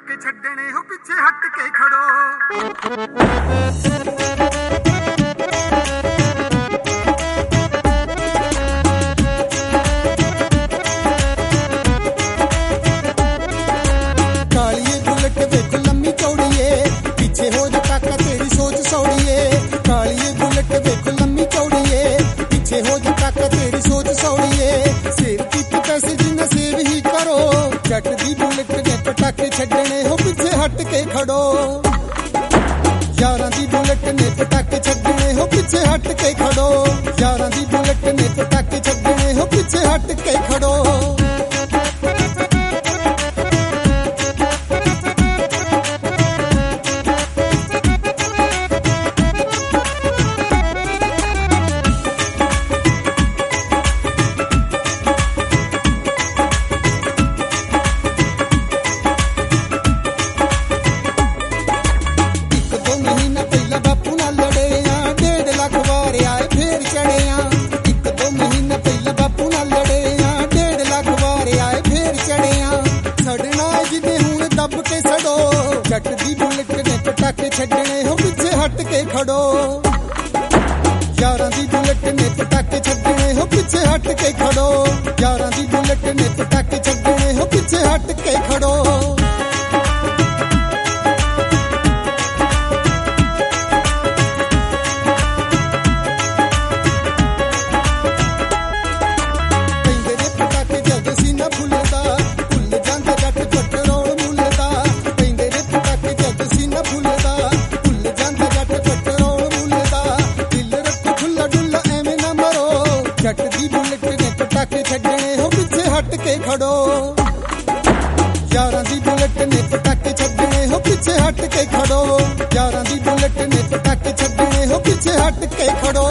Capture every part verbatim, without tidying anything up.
ਪਟਾਕੇ ਛੱਡਣੇ ਹੋ ਪਿੱਛੇ ਹਟ ਕੇ ਖੜੋ। ਕਾਲੀਏ ਬੁਲਟ ਵੇਖ ਲੰਮੀ ਚੌੜੀਏ ਪਿੱਛੇ ਹੋ ਜਾ ਕਾਕਾ ਤੇਰੀ ਸੋਚ ਸੌੜੀਏ। ਕਾਲੀਏ ਬੁਲਟ ਵੇਖ ਲੰਮੀ ਚੌੜੀਏ ਪਿੱਛੇ ਹੋ ਜਾ ਕਾਕਾ ਤੇਰੀ ਸੋਚ ਸੌੜੀਏ। ਸੇਵ ਕੀਤੇ ਪੈਸੇ ਜਿੰਨਾ ਸੇਵ ਹੀ ਕਰੋ। ਜੱਟ ਦੀ ਬੁਲਟ ਨੇ ਪਟਾਕੇ ਛੱਡਣੇ ਹੋ ਪਿੱਛੇ ਹਟ ਕੇ ਖੜੋ। ਯਾਰਾਂ ਦੀ ਬੁਲਟ ਨੇ ਪਟਾਕੇ ਛੱਡਣੇ ਹੋ ਪਿੱਛੇ ਹਟ ਕੇ ਖੜੋ। ਯਾਰਾਂ ਦੀ ਬੁਲਟ ਨੇ ਪਟਾਕੇ ਛੱਡਣੇ ਹੋ ਪਿੱਛੇ ਹਟ ਕੇ ਖੜੋ। ਜੱਟ ਦੀ ਬੁਲਟ ਨੇ ਪਟਾਕੇ ਛੱਡਣੇ ਹੋ ਪਿੱਛੇ ਹਟ ਕੇ ਖੜੋ। ਯਾਰਾਂ ਦੀ ਬੁਲਟ ਨੇ ਪਟਾਕੇ ਛੱਡਣੇ ਹੋ ਪਿੱਛੇ ਹਟ ਕੇ ਖੜੋ। ਯਾਰਾਂ ਦੀ ਬੁਲਟ ਨੇ ਪਟਾਕੇ ਛੱਡਣੇ ਹੋ ਪਿੱਛੇ ਹਟ ਕੇ ਖੜੋ। ਜੱਟ ਦੀ ਬੁਲਟ ਨੇ ਪਟਾਕੇ ਛੱਡਣੇ ਹੋ ਪਿੱਛੇ ਹਟ ਕੇ ਖੜੋ। ਯਾਰਾਂ ਦੀ ਬੁਲਟ ਨੇ ਪਟਾਕੇ ਛੱਡਣੇ ਹੋ ਪਿੱਛੇ ਹਟ ਕੇ ਖੜੋ। ਯਾਰਾਂ ਦੀ ਬੁਲਟ ਨੇ ਪਟਾਕੇ ਛੱਡਣੇ ਹੋ ਪਿੱਛੇ ਹਟ ਕੇ ਖੜੋ।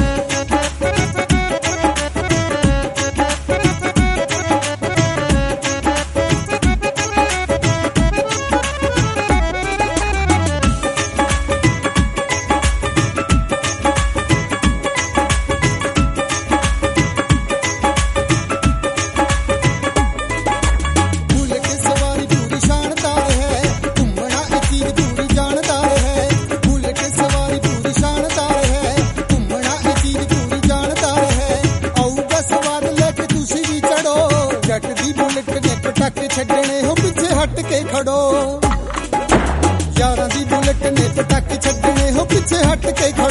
ਜੱਟ ਦੀ ਬੁਲਟ ਨੇ ਪਟਾਕੇ ਛੱਡਣੇ ਹੋ ਪਿੱਛੇ ਹਟ ਕੇ ਖੜੋ। ਯਾਰਾਂ ਦੀ ਬੁਲਟ ਨੇ ਪਟਾਕੇ ਛੱਡਣੇ ਹੋ ਪਿੱਛੇ ਹਟ ਕੇ ਖੜੋ।